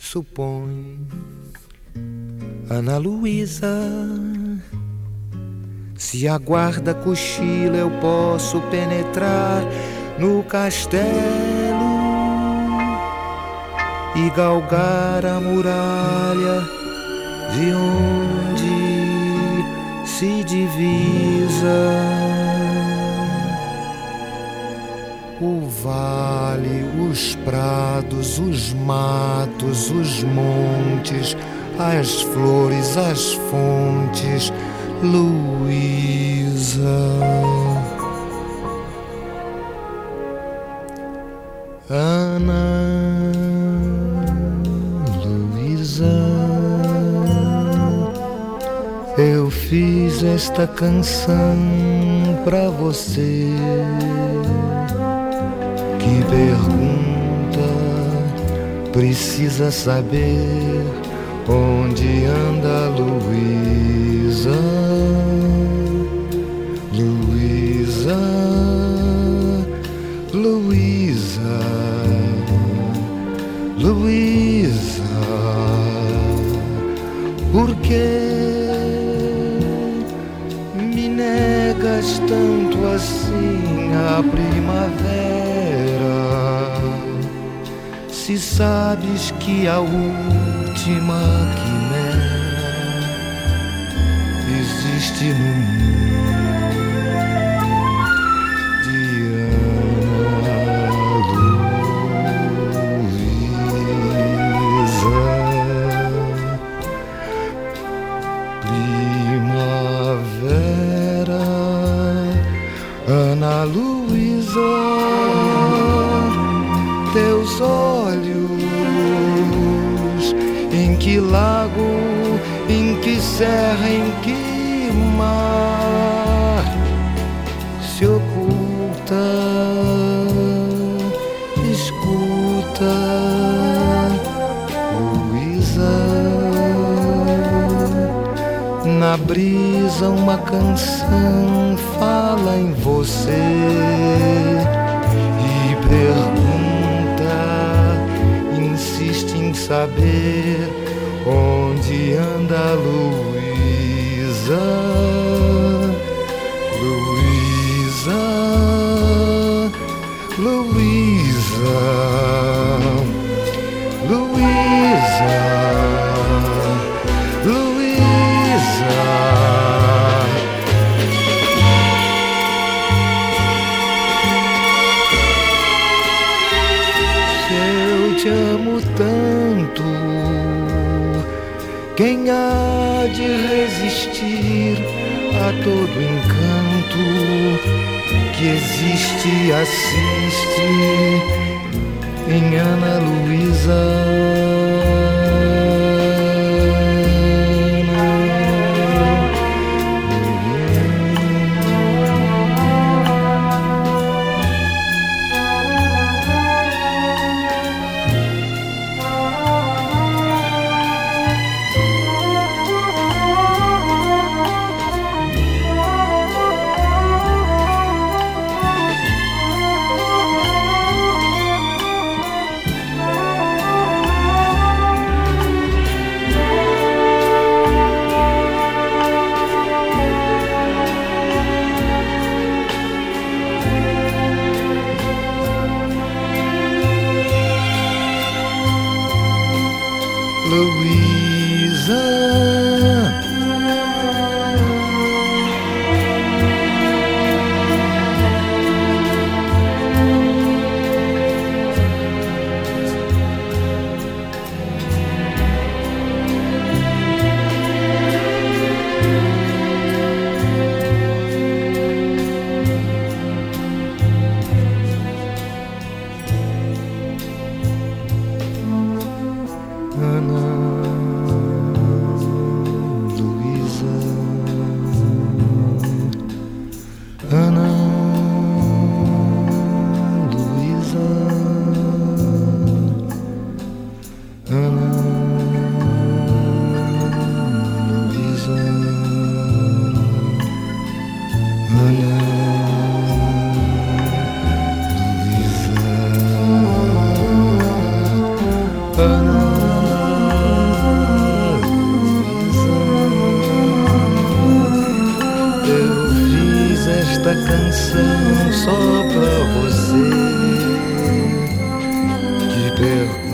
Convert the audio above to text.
Supõe, Ana Luísa, se a guarda cochila eu posso penetrar no castelo e galgar a muralha de onde se divisa o vale, os prados, os matos, os montes, as flores, as fontes, Luísa. Ana Luísa, eu fiz esta canção pra você que pergunta, precisa saber onde anda Luísa. Luísa, Luísa, Luísa, por que me negas tanto assim a primavera? Se sabes que a última quimera existe no mundo de Ana Luísa. Primavera, Ana Luísa, teus olhos, em que lago, em que serra, em que mar se oculta, escuta, Luísa, na brisa uma canção fala em você e pergunta, insiste em saber onde anda Luísa. Luísa, Luísa, Luísa, Luísa. Se eu te amo tanto, quem há de resistir a todo encanto que existe e assiste em Ana Luísa? Ana esta canção só pra você. Te pergunto